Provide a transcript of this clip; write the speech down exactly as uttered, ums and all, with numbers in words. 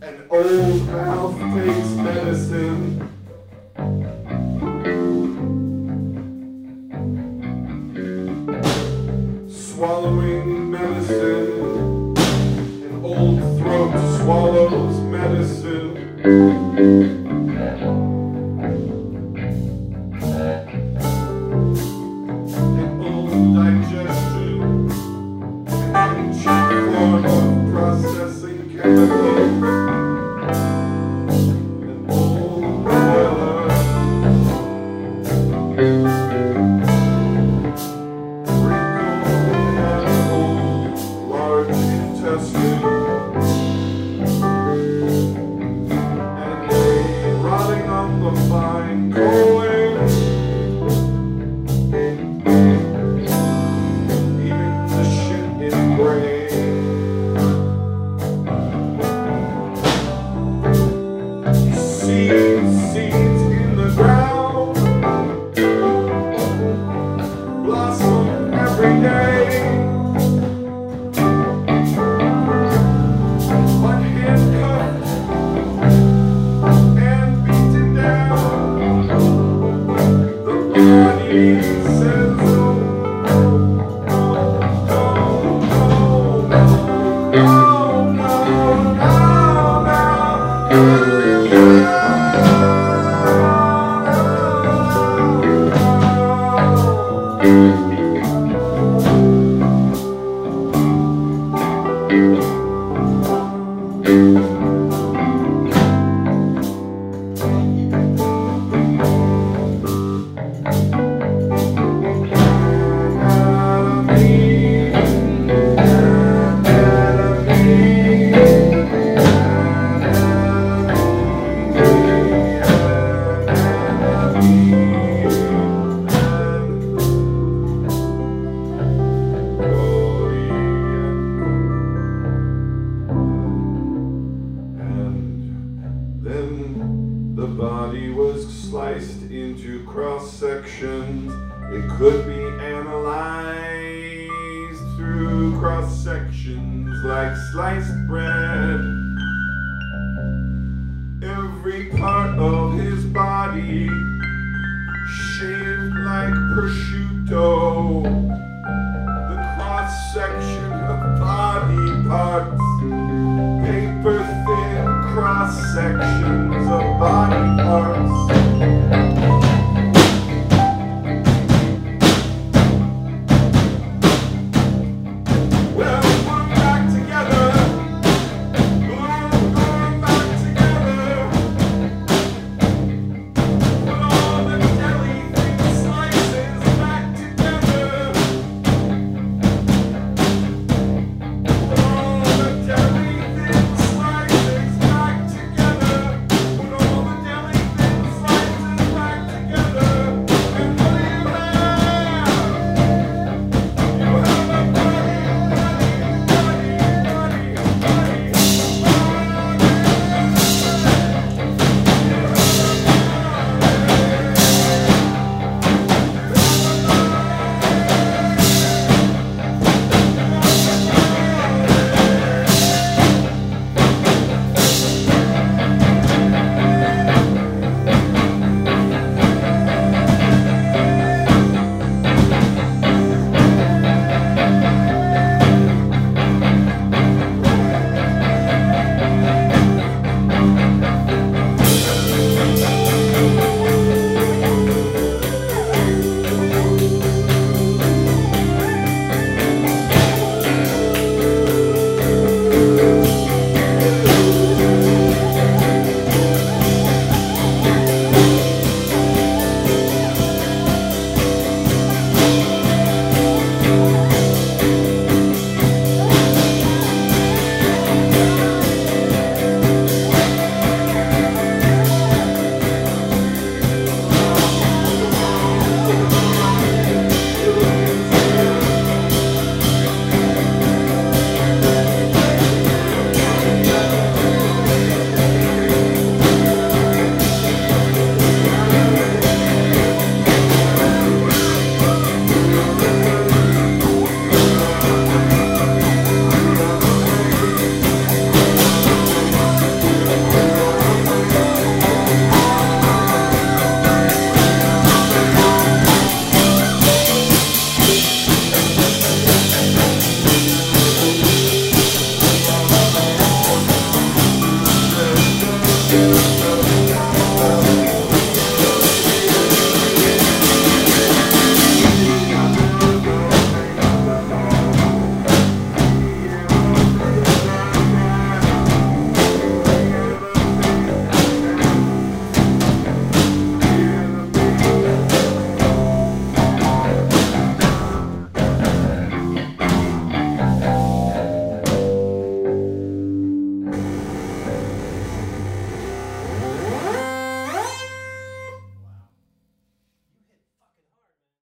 An old mouth takes medicine. Swallowing medicine. An old throat swallows medicine. An old digestion. An ancient form of processing chemicals. An old boiler. Intestine, and they rotting on the fine colon, even the shit in brain. Seeds, seeds in the ground, blossom every day. The body was sliced into cross-sections. It could be analyzed through cross-sections like sliced bread. Every part of his body shaved like prosciutto. The cross-section of body parts, paper-thin cross-sections.